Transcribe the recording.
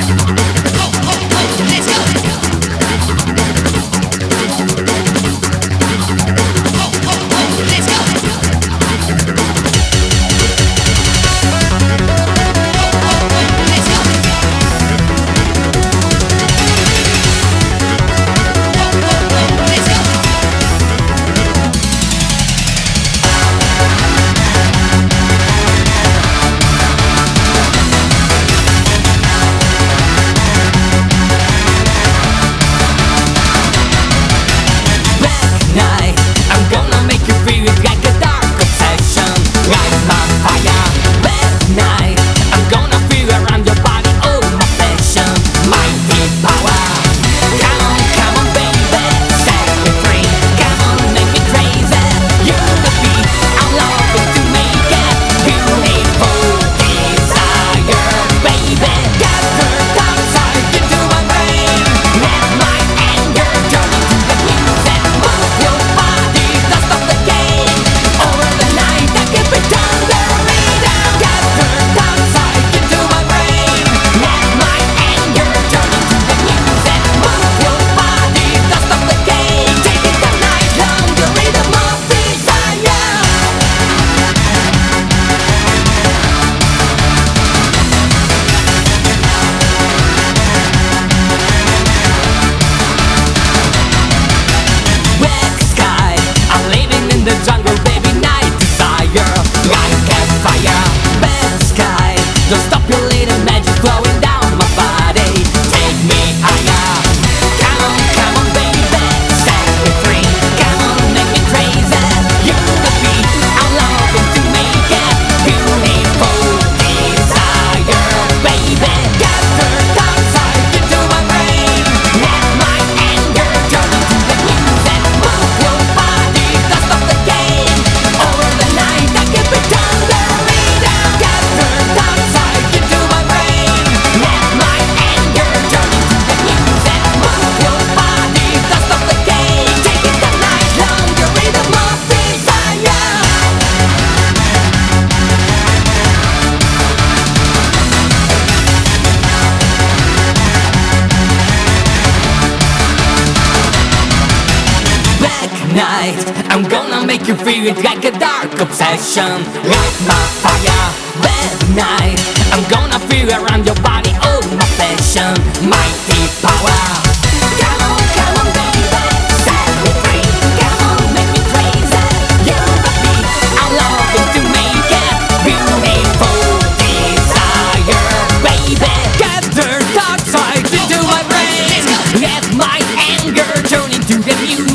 night. I'm gonna make you feel it like a dark obsession. Light my fire, red night. I'm gonna feel around your body, oh my passion, mighty power. Come on baby, set me free. Come on, make me crazy. You're the beat, I'm loving to make it beautiful desire, baby. Get the dark side into my brain. Let my anger turn into the music.